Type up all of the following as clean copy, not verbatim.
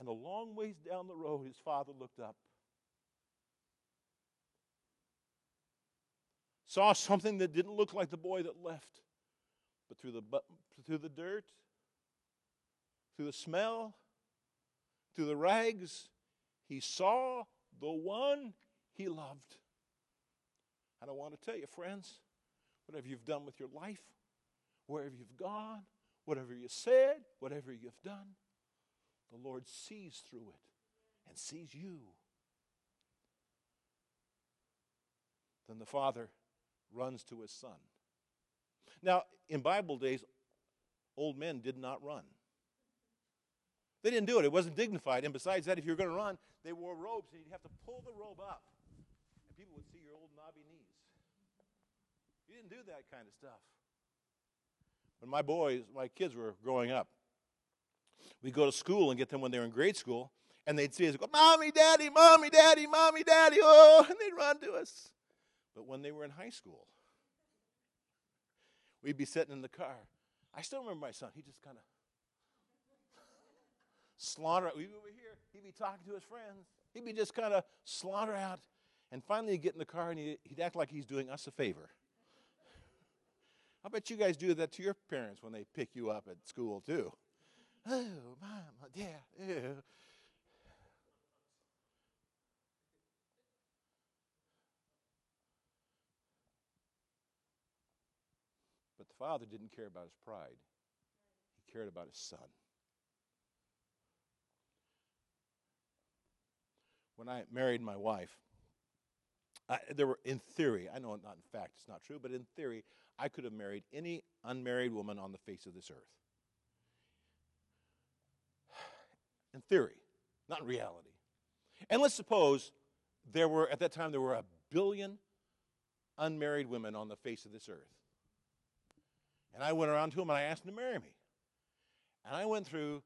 And a long ways down the road, his father looked up, saw something that didn't look like the boy that left, but through the dirt, through the smell, through the rags, he saw the one he loved. And I want to tell you, friends, whatever you've done with your life, wherever you've gone, whatever you said, whatever you've done, the Lord sees through it and sees you. Then the father runs to his son. Now, in Bible days, old men did not run. They didn't do it. It wasn't dignified. And besides that, if you were going to run, they wore robes, and you'd have to pull the robe up. And people would see your old knobby knees. You didn't do that kind of stuff. When my kids were growing up, we'd go to school and get them when they were in grade school, and they'd see us go, Mommy, Daddy, Mommy, Daddy, Mommy, Daddy, oh, and they'd run to us. But when they were in high school, we'd be sitting in the car. I still remember my son. He just kind of slaughter out. We'd be over here. He'd be talking to his friends. He'd be just kind of slaughter out. And finally he'd get in the car and he'd act like he's doing us a favor. I bet you guys do that to your parents when they pick you up at school too. Oh, Mom, Dad, ew. But the father didn't care about his pride. He cared about his son. When I married my wife, there were, in theory, I know not in fact, it's not true, but in theory, I could have married any unmarried woman on the face of this earth. In theory, not in reality. And let's suppose at that time, there were 1 billion unmarried women on the face of this earth. And I went around to them and I asked them to marry me. And I went through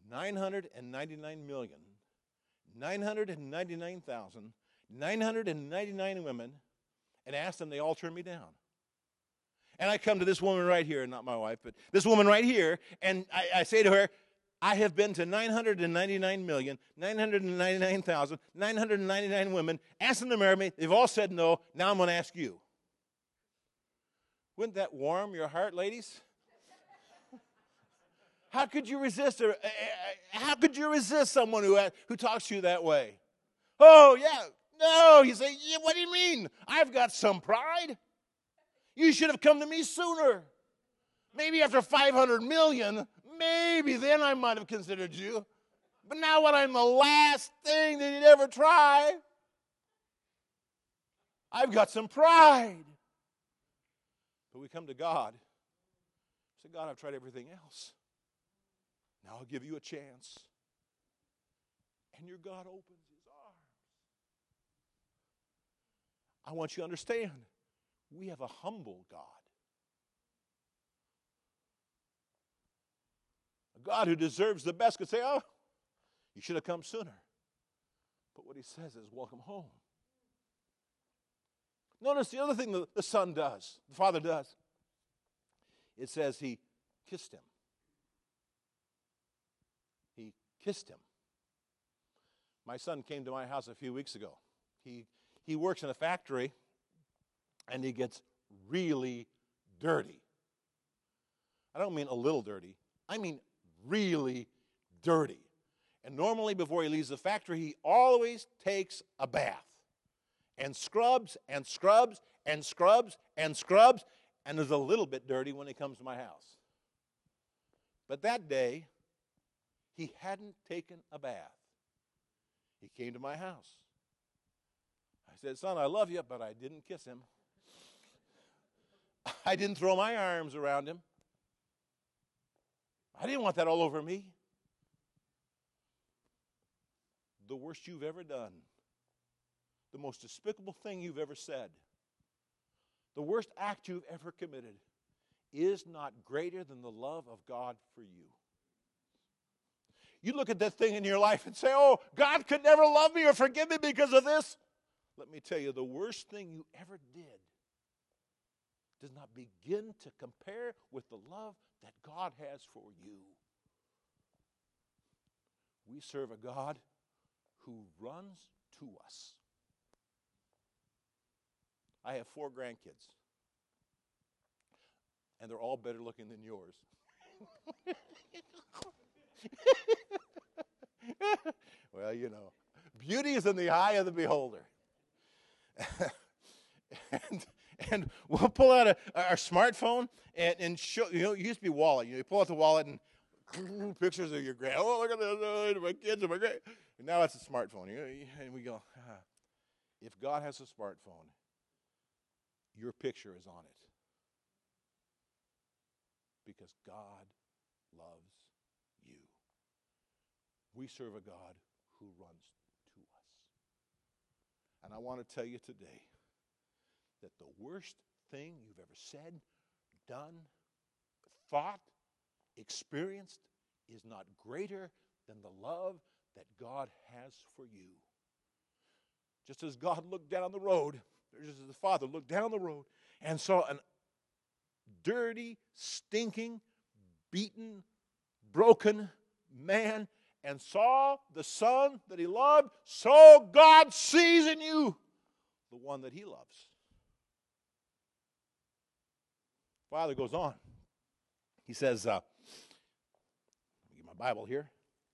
999,999 women and asked them, they all turned me down. And I come to this woman right here, not my wife, but this woman right here, and I say to her, I have been to 999,999,999 women, asked them to marry me. They've all said no. Now I'm going to ask you. Wouldn't that warm your heart, ladies? How could you resist her? How could you resist someone who talks to you that way? Oh, yeah. No. You say, yeah, what do you mean? I've got some pride. You should have come to me sooner. Maybe after 500 million, maybe then I might have considered you. But now when I'm the last thing that you'd ever try, I've got some pride. But we come to God. Say, God, I've tried everything else. Now I'll give you a chance. And your God opens his arms. I want you to understand, we have a humble God. A God who deserves the best could say, oh, you should have come sooner. But what he says is, welcome home. Notice the other thing the son does, the father does. It says he kissed him. He kissed him. My son came to my house a few weeks ago. He works in a factory, and he gets really dirty. I don't mean a little dirty. I mean really dirty. And normally before he leaves the factory, he always takes a bath and scrubs and scrubs and scrubs and scrubs, and is a little bit dirty when he comes to my house. But that day, he hadn't taken a bath. He came to my house. I said, son, I love you, but I didn't kiss him. I didn't throw my arms around him. I didn't want that all over me. The worst you've ever done, the most despicable thing you've ever said, the worst act you've ever committed is not greater than the love of God for you. You look at that thing in your life and say, oh, God could never love me or forgive me because of this. Let me tell you, the worst thing you ever did does not begin to compare with the love that God has for you. We serve a God who runs to us. I have 4 grandkids, and they're all better looking than yours. Well, you know, beauty is in the eye of the beholder. and we'll pull out our smartphone and show, you know, it used to be wallet. You pull out the wallet and pictures of your grand. Oh, look at this, my kids and my grand. And now it's a smartphone. And we go, if God has a smartphone, your picture is on it. Because God loves you. We serve a God who runs to us. And I want to tell you today that the worst thing you've ever said, done, thought, experienced is not greater than the love that God has for you. Just as God looked down the road, just as the Father looked down the road and saw a dirty, stinking, beaten, broken man and saw the Son that he loved, so God sees in you the one that he loves. Father goes on. He says, let me get my Bible here.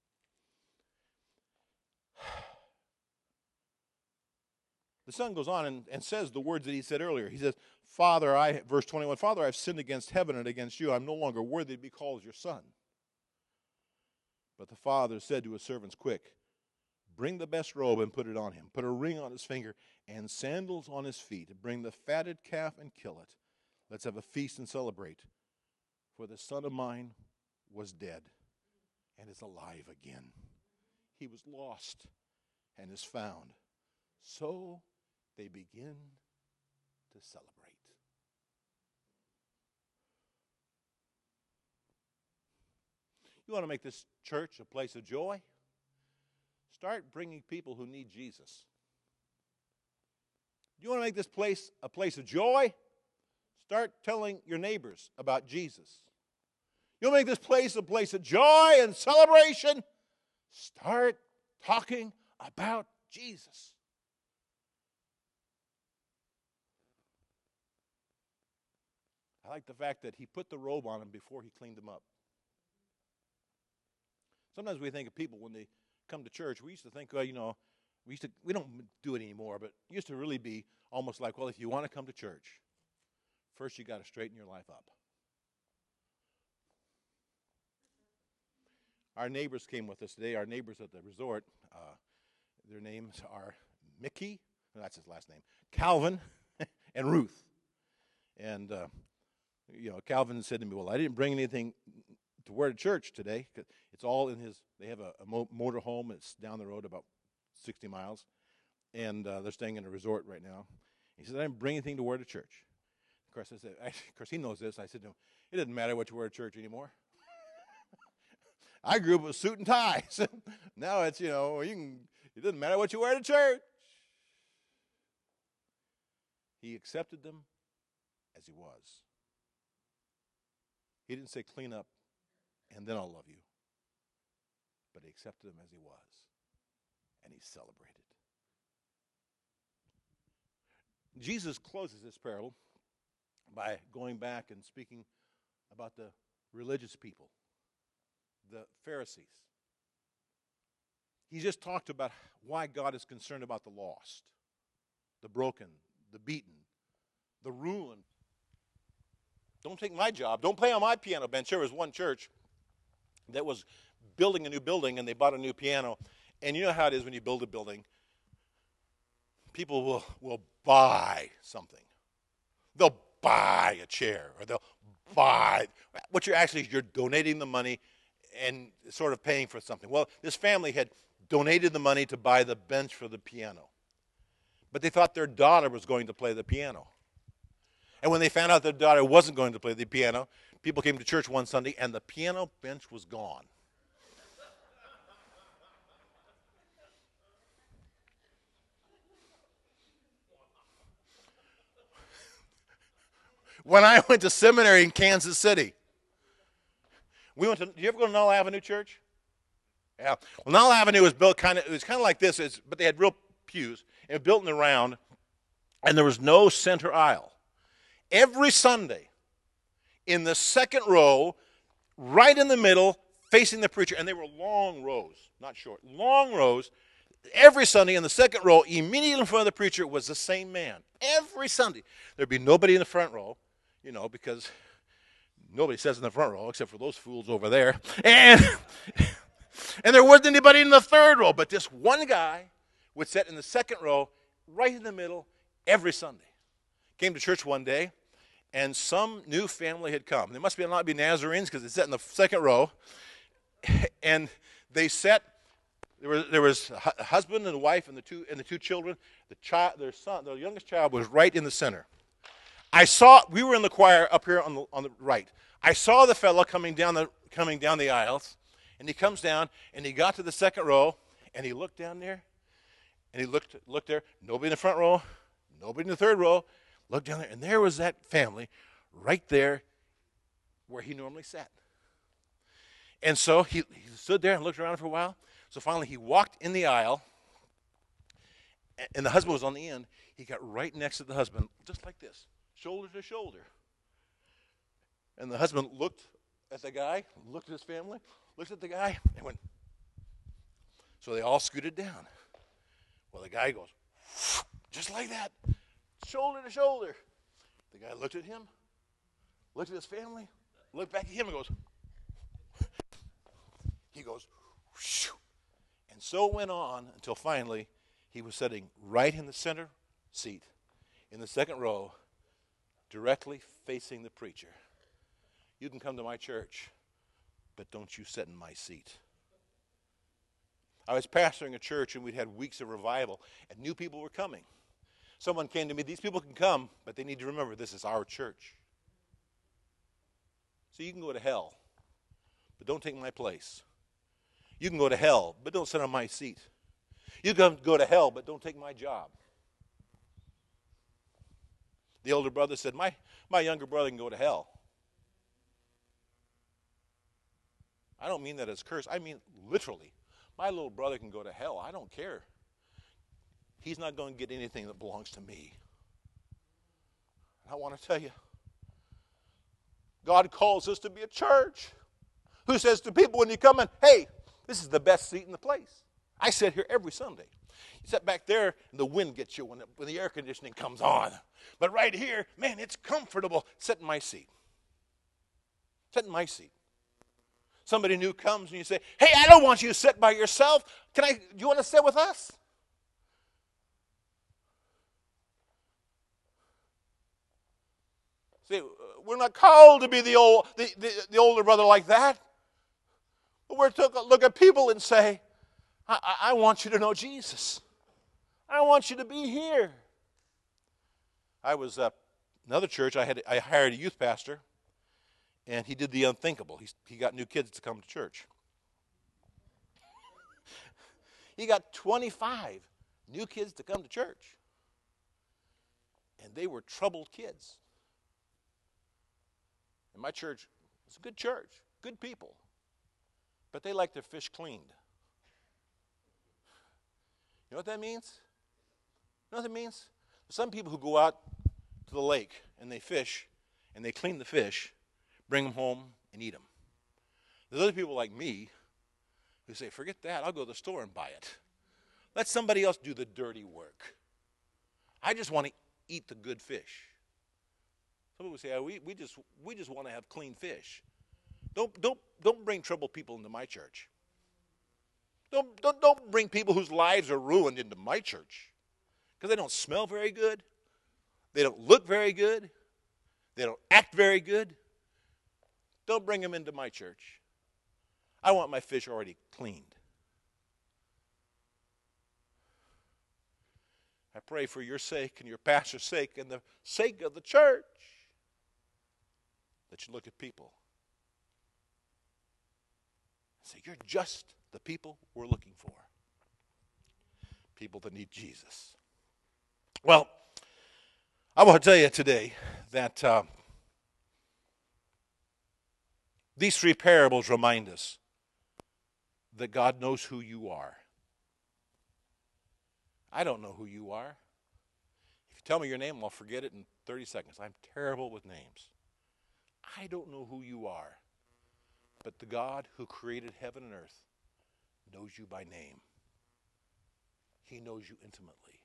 The Son goes on and says the words that he said earlier. He says, Father, verse 21, Father, I've sinned against heaven and against you. I'm no longer worthy to be called your son. But the father said to his servants, quick, bring the best robe and put it on him. Put a ring on his finger and sandals on his feet. Bring the fatted calf and kill it. Let's have a feast and celebrate. For the son of mine was dead and is alive again. He was lost and is found. So they begin to celebrate. You want to make this church a place of joy? Start bringing people who need Jesus. You want to make this place a place of joy? Start telling your neighbors about Jesus. You want to make this place a place of joy and celebration? Start talking about Jesus. I like the fact that he put the robe on him before he cleaned him up. Sometimes we think of people when they come to church, we used to think, well, you know, we don't do it anymore, but it used to really be almost like, well, if you want to come to church, first you got to straighten your life up. Our neighbors came with us today, our neighbors at the resort. Their names are Mickey, that's his last name, Calvin, and Ruth. And, you know, Calvin said to me, well, I didn't bring anything to wear to church today. It's all in they have a motor home. It's down the road about 60 miles. And they're staying in a resort right now. He said, I didn't bring anything to wear to church. Of course, of course, he knows this. I said to him, it doesn't matter what you wear to church anymore. I grew up with suit and ties. Now it's, you know, it doesn't matter what you wear to church. He accepted them as he was. He didn't say clean up and then I'll love you. But he accepted him as he was. And he celebrated. Jesus closes this parable by going back and speaking about the religious people, the Pharisees. He just talked about why God is concerned about the lost, the broken, the beaten, the ruined. Don't take my job. Don't play on my piano bench. There was one church that was building a new building, and they bought a new piano. And you know how it is when you build a building. People will buy something. They'll buy a chair, or they'll buy. What you're donating the money and sort of paying for something. Well, this family had donated the money to buy the bench for the piano. But they thought their daughter was going to play the piano. And when they found out their daughter wasn't going to play the piano, people came to church one Sunday, and the piano bench was gone. When I went to seminary in Kansas City, did you ever go to Null Avenue Church? Yeah. Well, Nile Avenue was built it was kind of like this, but they had real pews, and it was built in the round, and there was no center aisle. Every Sunday, in the second row, right in the middle, facing the preacher, and they were long rows, not short, long rows. Every Sunday in the second row, immediately in front of the preacher, was the same man. Every Sunday. There'd be nobody in the front row, because nobody sits in the front row except for those fools over there. And there wasn't anybody in the third row, but this one guy would sit in the second row, right in the middle, every Sunday. Came to church one day, and some new family had come. They must not be Nazarenes because they sat in the second row, and they sat. There was a husband and a wife and the two children. Their youngest child was right in the center. We were in the choir up here on the right. I saw the fellow coming down the aisles, and he comes down, and he got to the second row, and he looked down there, and he looked there. Nobody in the front row, nobody in the third row. Looked down there, and there was that family right there where he normally sat. And so he stood there and looked around for a while. So finally he walked in the aisle, and the husband was on the end. He got right next to the husband, just like this, shoulder to shoulder. And the husband looked at the guy, looked at his family, looked at the guy, and went. So they all scooted down. Well, the guy goes, just like that, shoulder to shoulder. The guy looked at him, looked at his family, looked back at him, and goes, whoosh. And so it went on until finally he was sitting right in the center seat, in the second row, directly facing the preacher. You can come to my church, but don't you sit in my seat. I was pastoring a church, and we'd had weeks of revival, and new people were coming. Someone came to me, these people can come, but they need to remember this is our church. So you can go to hell, but don't take my place. You can go to hell, but don't sit on my seat. You can go to hell, but don't take my job. The older brother said, my younger brother can go to hell. I don't mean that as a curse. I mean literally. My little brother can go to hell. I don't care. He's not going to get anything that belongs to me. I want to tell you, God calls us to be a church who says to people when you come in, hey, this is the best seat in the place. I sit here every Sunday. You sit back there, and the wind gets you when the air conditioning comes on. But right here, man, it's comfortable. Sit in my seat. Sit in my seat. Somebody new comes, and you say, hey, I don't want you to sit by yourself. Do you want to sit with us? See, we're not called to be the older brother like that. But we're to look at people and say, I want you to know Jesus. I want you to be here. I was another church. I hired a youth pastor, and he did the unthinkable. He got new kids to come to church. He got 25 new kids to come to church, and they were troubled kids. And my church was a good church, good people, but they like their fish cleaned. You know what that means? You know what that means? There's some people who go out to the lake and they fish and they clean the fish, bring them home and eat them. There's other people like me who say, forget that, I'll go to the store and buy it. Let somebody else do the dirty work. I just want to eat the good fish. Some people say, we just want to have clean fish. Don't bring troubled people into my church. Don't bring people whose lives are ruined into my church, because they don't smell very good, they don't look very good, they don't act very good. Don't bring them into my church. I want my fish already cleaned. I pray for your sake and your pastor's sake and the sake of the church that you look at people and say, you're just the people we're looking for. People that need Jesus. Well, I want to tell you today that these three parables remind us that God knows who you are. I don't know who you are. If you tell me your name, I'll forget it in 30 seconds. I'm terrible with names. I don't know who you are. But the God who created heaven and earth knows you by name. He knows you intimately.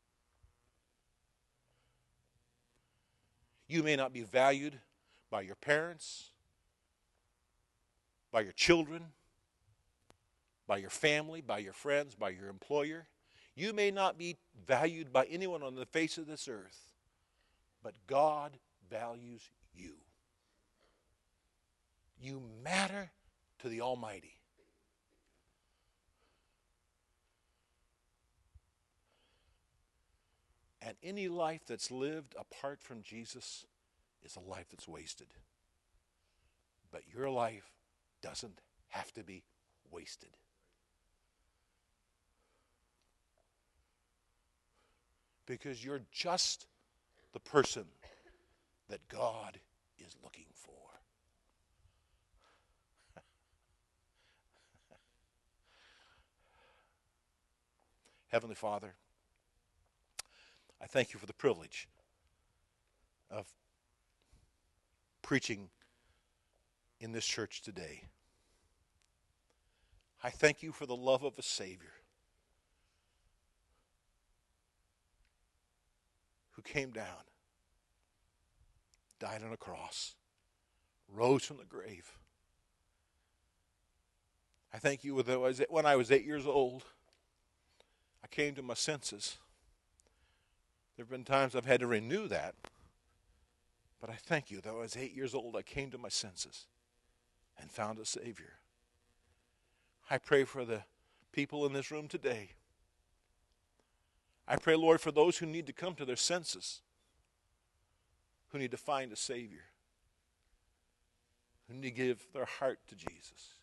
You may not be valued by your parents, by your children, by your family, by your friends, by your employer. You may not be valued by anyone on the face of this earth, but God values you. You matter to the Almighty. And any life that's lived apart from Jesus is a life that's wasted. But your life doesn't have to be wasted. Because you're just the person that God is looking for. Heavenly Father, I thank you for the privilege of preaching in this church today. I thank you for the love of a Savior who came down, died on a cross, rose from the grave. I thank you that when I was 8 years old, I came to my senses. There have been times I've had to renew that, but I thank you that when I was 8 years old, I came to my senses and found a Savior. I pray for the people in this room today. I pray, Lord, for those who need to come to their senses, who need to find a Savior, who need to give their heart to Jesus.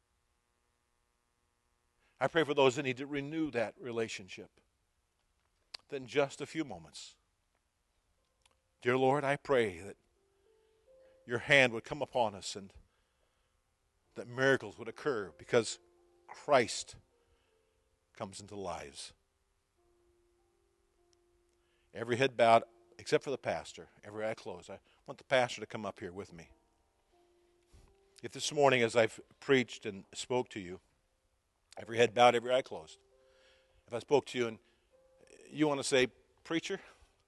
I pray for those that need to renew that relationship. That in just a few moments, dear Lord, I pray that your hand would come upon us and that miracles would occur because Christ comes into lives. Every head bowed, except for the pastor, every eye closed. I want the pastor to come up here with me. If this morning, as I've preached and spoke to you, every head bowed, every eye closed, if I spoke to you and you want to say, preacher,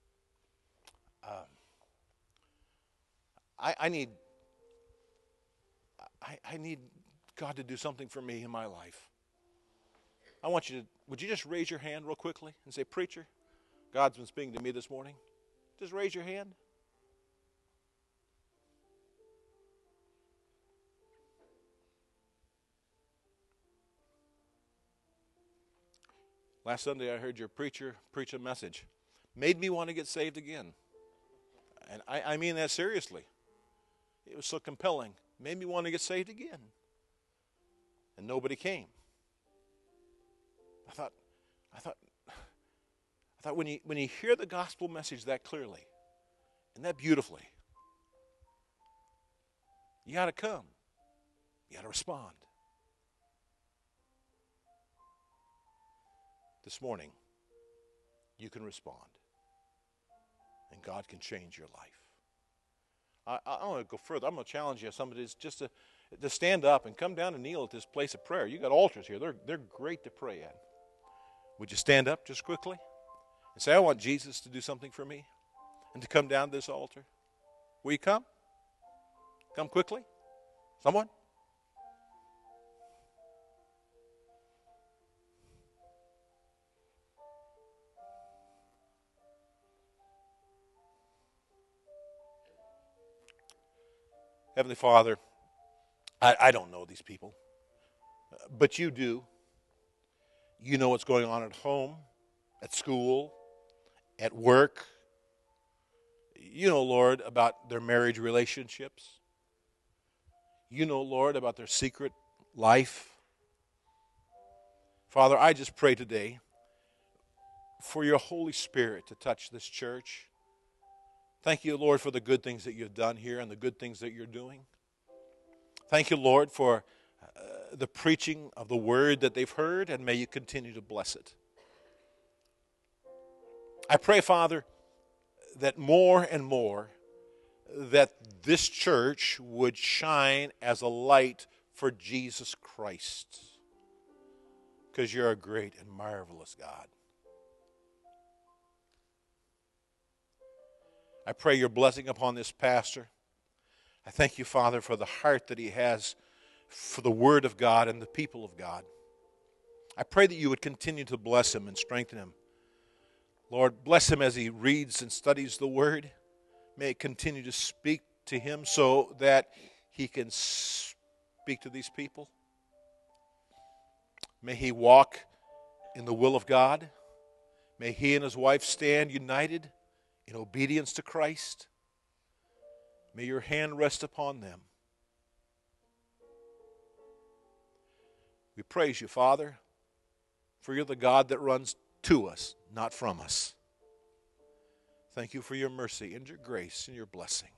I need God to do something for me in my life. I want you to, would you just raise your hand real quickly and say, preacher, God's been speaking to me this morning. Just raise your hand. Last Sunday I heard your preacher preach a message. Made me want to get saved again. And I mean that seriously. It was so compelling. Made me want to get saved again. And nobody came. I thought when you hear the gospel message that clearly and that beautifully, you got to come. You got to respond. This morning, you can respond. And God can change your life. I want to go further. I'm going to challenge you, somebody just to stand up and come down and kneel at this place of prayer. You got altars here. They're great to pray at. Would you stand up just quickly and say, I want Jesus to do something for me, and to come down to this altar? Will you come? Come quickly. Someone? Heavenly Father, I don't know these people, but you do. You know what's going on at home, at school, at work. You know, Lord, about their marriage relationships. You know, Lord, about their secret life. Father, I just pray today for your Holy Spirit to touch this church. Thank you, Lord, for the good things that you've done here and the good things that you're doing. Thank you, Lord, for the preaching of the word that they've heard, and may you continue to bless it. I pray, Father, that more and more that this church would shine as a light for Jesus Christ, because you're a great and marvelous God. I pray your blessing upon this pastor. I thank you, Father, for the heart that he has for the Word of God and the people of God. I pray that you would continue to bless him and strengthen him. Lord, bless him as he reads and studies the Word. May it continue to speak to him so that he can speak to these people. May he walk in the will of God. May he and his wife stand united in obedience to Christ. May your hand rest upon them. We praise you, Father, for you're the God that runs to us, not from us. Thank you for your mercy and your grace and your blessing.